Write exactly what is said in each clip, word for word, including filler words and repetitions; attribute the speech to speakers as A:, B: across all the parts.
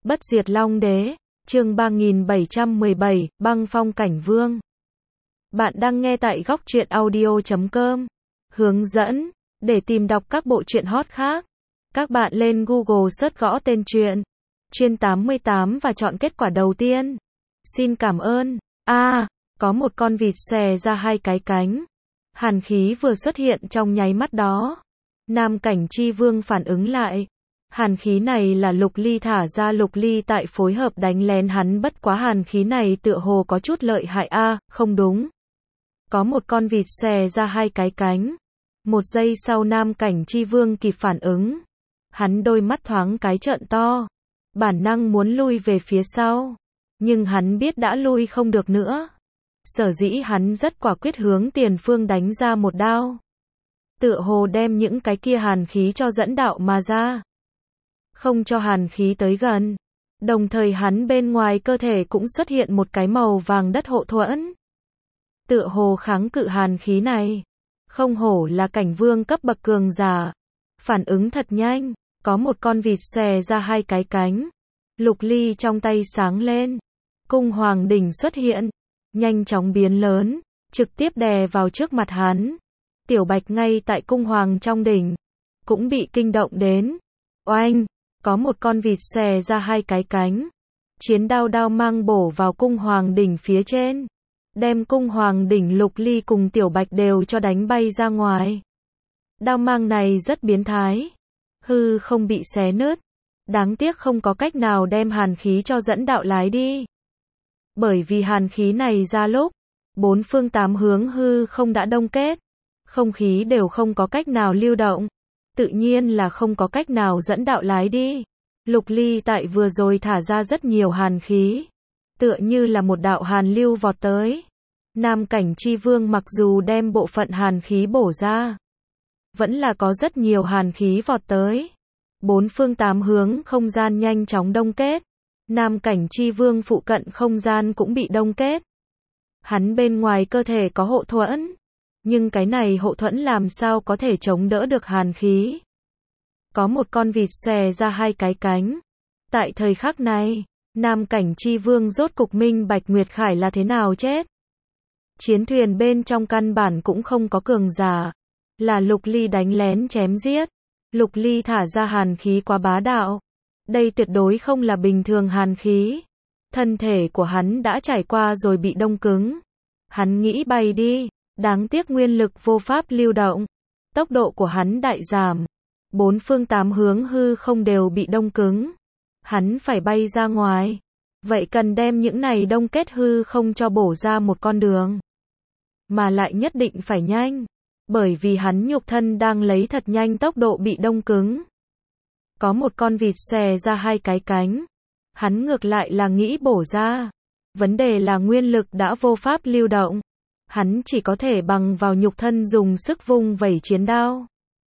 A: Bất diệt Long Đế, chương ba nghìn bảy trăm mười bảy, Băng Phong Cảnh Vương. Bạn đang nghe tại góc truyện audio chấm com. Hướng dẫn, để tìm đọc các bộ truyện hot khác, các bạn lên Google search gõ tên truyện Chuyên tám mươi tám và chọn kết quả đầu tiên. Xin cảm ơn. A, à, có một con vịt xòe ra hai cái cánh. Hàn khí vừa xuất hiện trong nháy mắt đó. Nam Cảnh Chi Vương phản ứng lại. Hàn khí này là Lục Ly thả ra, Lục Ly tại phối hợp đánh lén hắn, bất quá hàn khí này tựa hồ có chút lợi hại a, à, không đúng. Có một con vịt xòe ra hai cái cánh. Một giây sau Nam Cảnh Chi Vương kịp phản ứng. Hắn đôi mắt thoáng cái trợn to. Bản năng muốn lui về phía sau. Nhưng hắn biết đã lui không được nữa. Sở dĩ hắn rất quả quyết hướng tiền phương đánh ra một đao. Tựa hồ đem những cái kia hàn khí cho dẫn đạo mà ra. Không cho hàn khí tới gần. Đồng thời hắn bên ngoài cơ thể cũng xuất hiện một cái màu vàng đất hộ thuẫn. Tựa hồ kháng cự hàn khí này. Không hổ là cảnh vương cấp bậc cường giả. Phản ứng thật nhanh. Có một con vịt xòe ra hai cái cánh. Lục Ly trong tay sáng lên. Cung hoàng đỉnh xuất hiện. Nhanh chóng biến lớn. Trực tiếp đè vào trước mặt hắn. Tiểu Bạch ngay tại cung hoàng trong đỉnh. Cũng bị kinh động đến. Oanh! Có một con vịt xòe ra hai cái cánh. Chiến đao đao mang bổ vào cung hoàng đỉnh phía trên. Đem cung hoàng đỉnh Lục Ly cùng Tiểu Bạch đều cho đánh bay ra ngoài. Đao mang này rất biến thái. Hư không bị xé nứt. Đáng tiếc không có cách nào đem hàn khí cho dẫn đạo lái đi. Bởi vì hàn khí này ra lúc, bốn phương tám hướng hư không đã đông kết. Không khí đều không có cách nào lưu động. Tự nhiên là không có cách nào dẫn đạo lái đi. Lục Ly tại vừa rồi thả ra rất nhiều hàn khí. Tựa như là một đạo hàn lưu vọt tới. Nam Cảnh Chi Vương mặc dù đem bộ phận hàn khí bổ ra. Vẫn là có rất nhiều hàn khí vọt tới. Bốn phương tám hướng không gian nhanh chóng đông kết. Nam Cảnh Chi Vương phụ cận không gian cũng bị đông kết. Hắn bên ngoài cơ thể có hộ thuẫn. Nhưng cái này hộ thuẫn làm sao có thể chống đỡ được hàn khí. Có một con vịt xòe ra hai cái cánh. Tại thời khắc này, Nam Cảnh Chi Vương rốt cục minh bạch Nguyệt Khải là thế nào chết. Chiến thuyền bên trong căn bản cũng không có cường giả. Là Lục Ly đánh lén chém giết. Lục Ly thả ra hàn khí quá bá đạo. Đây tuyệt đối không là bình thường hàn khí. Thân thể của hắn đã trải qua rồi bị đông cứng. Hắn nghĩ bay đi. Đáng tiếc nguyên lực vô pháp lưu động. Tốc độ của hắn đại giảm. Bốn phương tám hướng hư không đều bị đông cứng. Hắn phải bay ra ngoài. Vậy cần đem những này đông kết hư không cho bổ ra một con đường. Mà lại nhất định phải nhanh. Bởi vì hắn nhục thân đang lấy thật nhanh tốc độ bị đông cứng. Có một con vịt xòe ra hai cái cánh. Hắn ngược lại là nghĩ bổ ra. Vấn đề là nguyên lực đã vô pháp lưu động. Hắn chỉ có thể bằng vào nhục thân dùng sức vung vẩy chiến đao.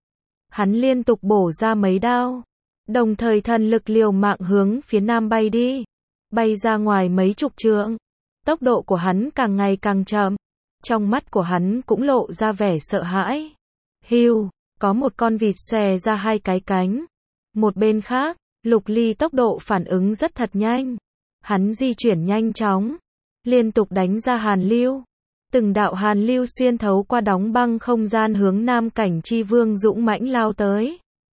A: Hắn liên tục bổ ra mấy đao. Đồng thời thần lực liều mạng hướng phía nam bay đi. Bay ra ngoài mấy chục trượng. Tốc độ của hắn càng ngày càng chậm. Trong mắt của hắn cũng lộ ra vẻ sợ hãi. Hiu, có một con vịt xòe ra hai cái cánh. Một bên khác, Lục Ly tốc độ phản ứng rất thật nhanh. Hắn di chuyển nhanh chóng. Liên tục đánh ra hàn lưu. Từng đạo hàn lưu xuyên thấu qua đóng băng không gian hướng Nam Cảnh Chi Vương dũng mãnh lao tới.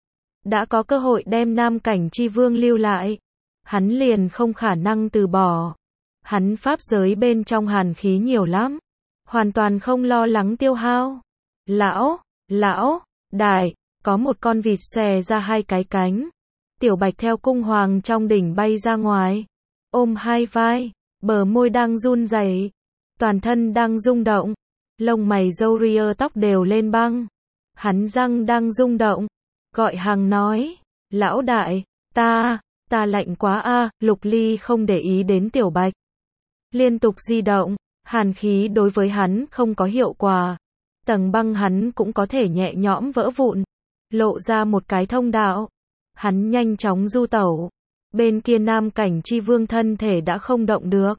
A: Đã có cơ hội đem Nam Cảnh Chi Vương lưu lại. Hắn liền không khả năng từ bỏ. Hắn pháp giới bên trong hàn khí nhiều lắm. Hoàn toàn không lo lắng tiêu hao. Lão, lão, đại, có một con vịt xòe ra hai cái cánh. Tiểu Bạch theo cung hoàng trong đỉnh bay ra ngoài. Ôm hai vai, bờ môi đang run rẩy. Toàn thân đang rung động. Lông mày râu ria tóc đều lên băng. Hắn răng đang rung động. Gọi hàng nói. Lão đại, ta, ta lạnh quá a. À. Lục Ly không để ý đến Tiểu Bạch. Liên tục di động. Hàn khí đối với hắn không có hiệu quả. Tầng băng hắn cũng có thể nhẹ nhõm vỡ vụn. Lộ ra một cái thông đạo. Hắn nhanh chóng du tẩu. Bên kia Nam Cảnh Chi Vương thân thể đã không động được.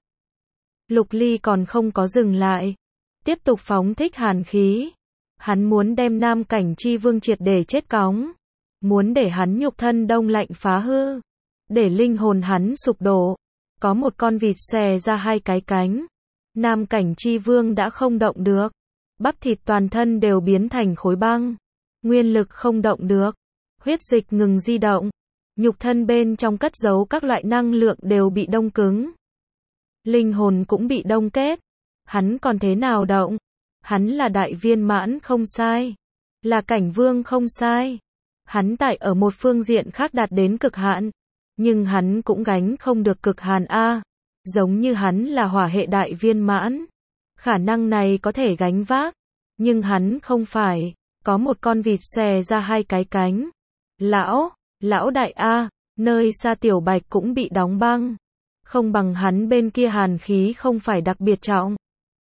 A: Lục Ly còn không có dừng lại. Tiếp tục phóng thích hàn khí. Hắn muốn đem Nam Cảnh Chi Vương triệt để chết cóng. Muốn để hắn nhục thân đông lạnh phá hư. để linh hồn hắn sụp đổ. Có một con vịt xòe ra hai cái cánh. Nam Cảnh Chi Vương đã không động được. Bắp thịt toàn thân đều biến thành khối băng. Nguyên lực không động được. Huyết dịch ngừng di động. Nhục thân bên trong cất giấu các loại năng lượng đều bị đông cứng. Linh hồn cũng bị đông kết. Hắn còn thế nào động? Hắn là đại viên mãn không sai. Là cảnh vương không sai. Hắn tại ở một phương diện khác đạt đến cực hạn. Nhưng hắn cũng gánh không được cực hạn A. Giống như hắn là hỏa hệ đại viên mãn. Khả năng này có thể gánh vác. Nhưng hắn không phải. Có một con vịt xòe ra hai cái cánh. Lão, lão đại A, nơi xa Tiểu Bạch cũng bị đóng băng. Không bằng hắn bên kia hàn khí không phải đặc biệt trọng.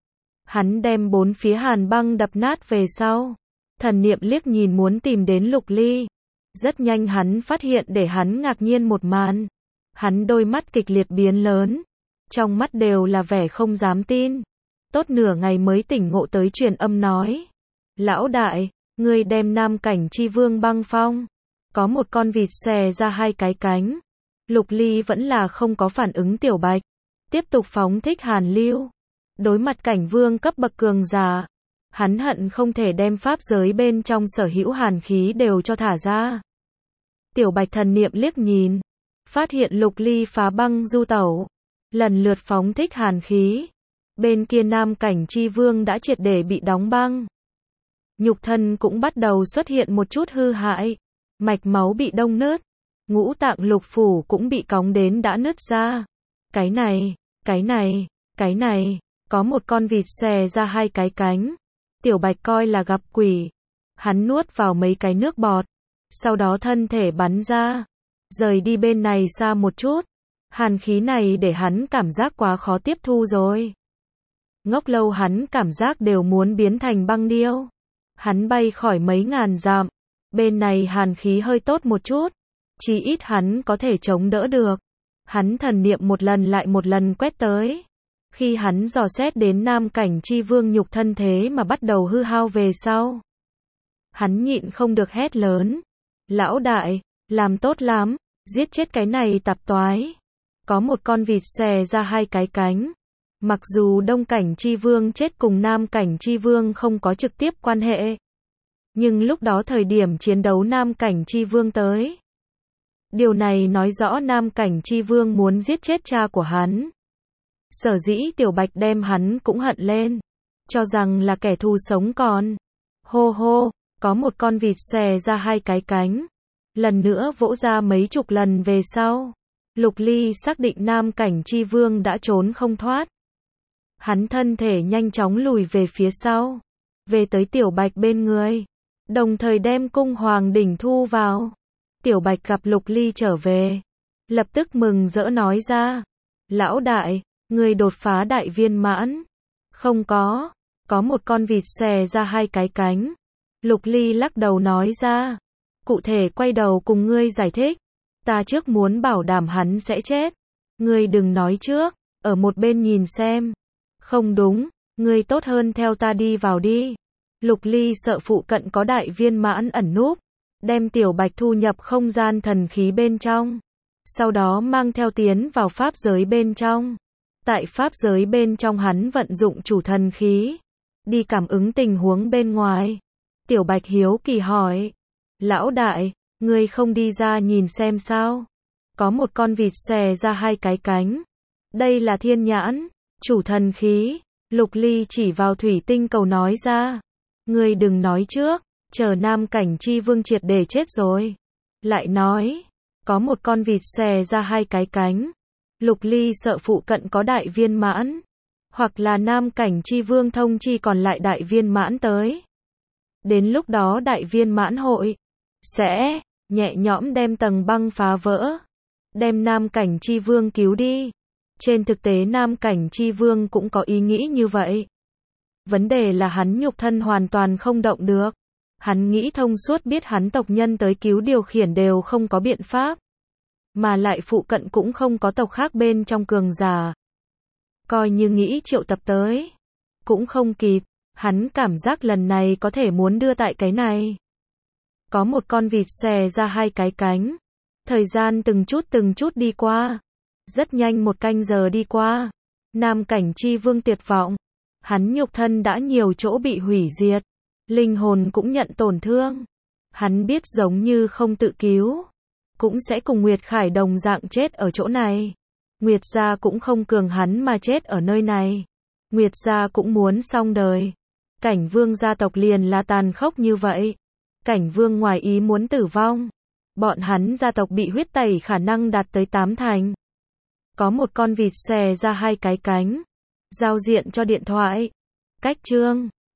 A: Hắn đem bốn phía hàn băng đập nát về sau. Thần niệm liếc nhìn muốn tìm đến Lục Ly. Rất nhanh hắn phát hiện để hắn ngạc nhiên một màn. Hắn đôi mắt kịch liệt biến lớn. Trong mắt đều là vẻ không dám tin. Tốt nửa ngày mới tỉnh ngộ tới truyền âm nói. Lão đại, ngươi đem Nam Cảnh Chi Vương băng phong. Có một con vịt xòe ra hai cái cánh. Lục Ly vẫn là không có phản ứng Tiểu Bạch. Tiếp tục phóng thích hàn lưu. Đối mặt cảnh vương cấp bậc cường giả. Hắn hận không thể đem pháp giới bên trong sở hữu hàn khí đều cho thả ra. Tiểu Bạch thần niệm liếc nhìn. Phát hiện Lục Ly phá băng du tẩu. Lần lượt phóng thích hàn khí. Bên kia Nam Cảnh Chi Vương đã triệt để bị đóng băng. Nhục thân cũng bắt đầu xuất hiện một chút hư hại. Mạch máu bị đông nứt. Ngũ tạng lục phủ cũng bị cóng đến đã nứt ra. Cái này, cái này, cái này. Có một con vịt xòe ra hai cái cánh. Tiểu Bạch coi là gặp quỷ. Hắn nuốt vào mấy cái nước bọt. Sau đó thân thể bắn ra. Rời đi bên này xa một chút. Hàn khí này để hắn cảm giác quá khó tiếp thu rồi. Ngốc lâu hắn cảm giác đều muốn biến thành băng điêu. Hắn bay khỏi mấy ngàn dặm. Bên này hàn khí hơi tốt một chút. Chí ít hắn có thể chống đỡ được. Hắn thần niệm một lần lại một lần quét tới. Khi hắn dò xét đến Nam Cảnh Chi Vương nhục thân thế mà bắt đầu hư hao về sau. Hắn nhịn không được hét lớn. Lão đại, làm tốt lắm, giết chết cái này tạp toái. Có một con vịt xòe ra hai cái cánh. Mặc dù Đông Cảnh Chi Vương chết cùng Nam Cảnh Chi Vương không có trực tiếp quan hệ. Nhưng lúc đó thời điểm chiến đấu Nam Cảnh Chi Vương tới. Điều này nói rõ Nam Cảnh Chi Vương muốn giết chết cha của hắn. Sở dĩ Tiểu Bạch đem hắn cũng hận lên. Cho rằng là kẻ thù sống còn. Hô hô, có một con vịt xòe ra hai cái cánh. Lần nữa vỗ ra mấy chục lần về sau. Lục Ly xác định Nam Cảnh Chi Vương đã trốn không thoát. Hắn thân thể nhanh chóng lùi về phía sau. Về tới Tiểu Bạch bên người. Đồng thời đem cung hoàng đỉnh thu vào. Tiểu Bạch gặp Lục Ly trở về. Lập tức mừng rỡ nói ra. Lão đại, người đột phá đại viên mãn. Không có. Có một con vịt xòe ra hai cái cánh. Lục Ly lắc đầu nói ra. Cụ thể quay đầu cùng ngươi giải thích. Ta trước muốn bảo đảm hắn sẽ chết. Ngươi đừng nói trước. Ở một bên nhìn xem. Không đúng. Ngươi tốt hơn theo ta đi vào đi. Lục Ly sợ phụ cận có đại viên mãn ẩn núp. Đem Tiểu Bạch thu nhập không gian thần khí bên trong. Sau đó mang theo tiến vào pháp giới bên trong. Tại pháp giới bên trong hắn vận dụng chủ thần khí. Đi cảm ứng tình huống bên ngoài. Tiểu Bạch hiếu kỳ hỏi. Lão đại, ngươi không đi ra nhìn xem sao? Có một con vịt xòe ra hai cái cánh. Đây là thiên nhãn, chủ thần khí. Lục Ly chỉ vào thủy tinh cầu nói ra. Ngươi đừng nói trước, chờ Nam Cảnh Chi Vương triệt để chết rồi. Lại nói, có một con vịt xòe ra hai cái cánh. Lục Ly sợ phụ cận có đại viên mãn. Hoặc là Nam Cảnh Chi Vương thông chi còn lại đại viên mãn tới. Đến lúc đó đại viên mãn hội sẽ nhẹ nhõm đem tầng băng phá vỡ. Đem Nam Cảnh Chi Vương cứu đi. Trên thực tế Nam Cảnh Chi Vương cũng có ý nghĩ như vậy. Vấn đề là hắn nhục thân hoàn toàn không động được. Hắn nghĩ thông suốt biết hắn tộc nhân tới cứu điều khiển đều không có biện pháp. Mà lại phụ cận cũng không có tộc khác bên trong cường giả. Coi như nghĩ triệu tập tới. Cũng không kịp. Hắn cảm giác lần này có thể muốn đưa tại cái này. Có một con vịt xòe ra hai cái cánh. Thời gian từng chút từng chút đi qua. Rất nhanh một canh giờ đi qua. Nam Cảnh Chi Vương tuyệt vọng. Hắn nhục thân đã nhiều chỗ bị hủy diệt. Linh hồn cũng nhận tổn thương. Hắn biết giống như không tự cứu, cũng sẽ cùng Nguyệt Khải đồng dạng chết ở chỗ này. Nguyệt gia cũng không cường hắn mà chết ở nơi này. Nguyệt gia cũng muốn xong đời. Cảnh Vương gia tộc liền là tàn khốc như vậy. Cảnh Vương ngoài ý muốn tử vong. Bọn hắn gia tộc bị huyết tẩy khả năng đạt tới tám thành. Có một con vịt xòe ra hai cái cánh. Giao diện cho điện thoại. Cách chương